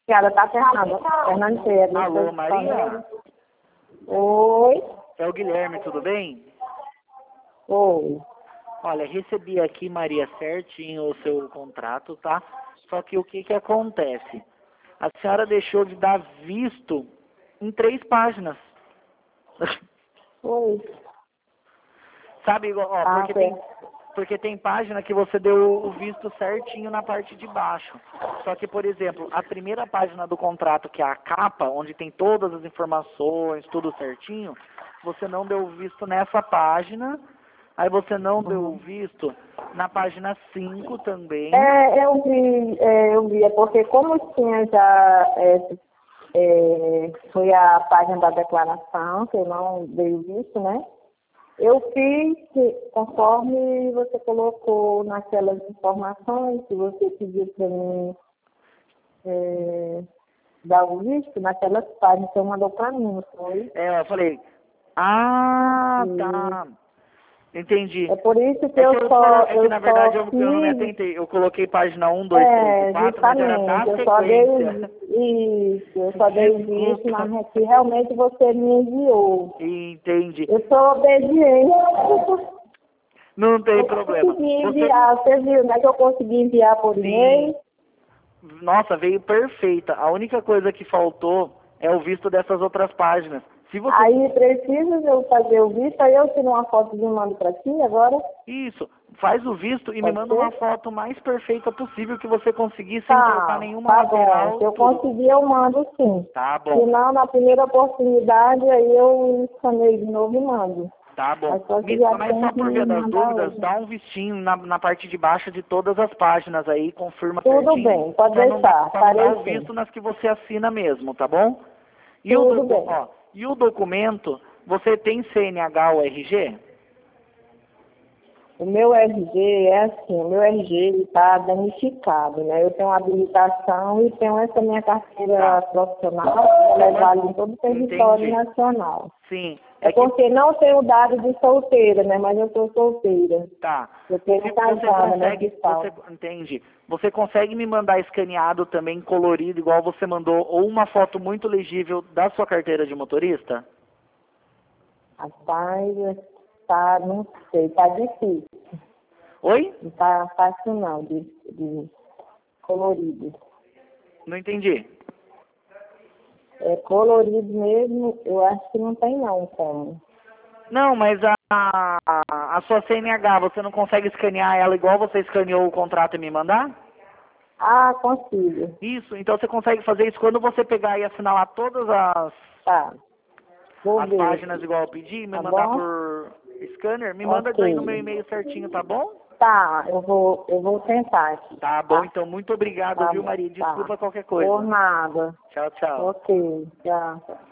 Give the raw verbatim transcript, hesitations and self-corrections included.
Piada tá Fernanda. Fernanda Pedro. Alô, Maria? Oi. É o Guilherme, tudo bem? Oi. Olha, recebi aqui, Maria, certinho o seu contrato, tá? Só que o que que acontece? A senhora deixou de dar visto em três páginas. Oi. Sabe, ó, Ah, porque tem, porque tem página que você deu o visto certinho na parte de baixo. Só que, por exemplo, a primeira página do contrato, que é a capa, onde tem todas as informações, tudo certinho, você não deu visto nessa página, aí você não deu Uhum. visto na página cinco também. É, eu vi, é, eu vi, é porque como tinha já, é, é, foi a página da declaração, que eu não dei o visto, né? Eu fiz conforme você colocou naquelas informações que você pediu para mim é, dar o visto, naquelas páginas que você mandou para mim, não foi? É, eu falei, ah, E tá, entendi. é por isso que É que, eu eu, só, é que eu na verdade só eu, eu não me fiz, atentei. Eu coloquei página um, dois, três e é, quatro, mas era da justamente, eu só dei o sequência. isso, eu só dei o visto, Desculpa. mas é que realmente você me enviou. Entendi. Eu sou obediente. Não tem Eu problema. consegui Você, enviar, você viu, né, que eu consegui enviar por sim, e-mail. nossa, veio perfeita. A única coisa que faltou é o visto dessas outras páginas. Se você... Aí precisa eu fazer o visto, aí eu tiro uma foto e mando para ti agora. Isso, faz o visto e me Pode manda uma ser? foto mais perfeita possível que você conseguir sem colocar Tá, nenhuma tá bom. lateral, Se eu tudo. conseguir, eu mando sim. Tá Se bom, não, na primeira oportunidade, aí eu escaneio de novo e mando. tá bom. Mas só que Me- já Mas tem só que por me via das mandar dúvidas, hoje. dá um vistinho na, na parte de baixo de todas as páginas aí, confirma Tudo certinho. bem, pode Só não dá, deixar, só não dá farei o sim. visto nas que você assina mesmo, tá bom? E o, Tudo docu- bem. ó, e o documento, você tem C N H ou R G? O meu R G é assim, o meu R G está danificado, né? Eu tenho uma habilitação e tenho essa minha carteira Tá. profissional, ela é válida em todo o território Entendi. nacional. Sim. É É que, porque não tenho dado de solteira, né? Mas eu sou solteira. tá. Eu Se tenho você casada, né? consegue, Fiscal. você, entende? Você consegue me mandar escaneado também, colorido, igual você mandou, ou uma foto muito legível da sua carteira de motorista? Rapaz, tá, não sei, tá difícil. Oi? Não tá fácil não, de, de colorido. Não entendi. É colorido mesmo, eu acho que não tem não como. Não, mas a, a, a sua C N H, você não consegue escanear ela igual você escaneou o contrato e me mandar? Ah, consigo. Isso, então você consegue fazer isso quando você pegar e assinalar todas as, Tá. Vou as ver. páginas igual eu pedi, me Tá mandar bom? por scanner, me manda daí no meu Ok. e-mail certinho, tá bom? Tá, eu vou, eu vou tentar aqui. Tá bom, então muito obrigado, Tá viu, bom, Maria? tá. Desculpa qualquer Por coisa. nada. Tchau, tchau. Ok, tchau.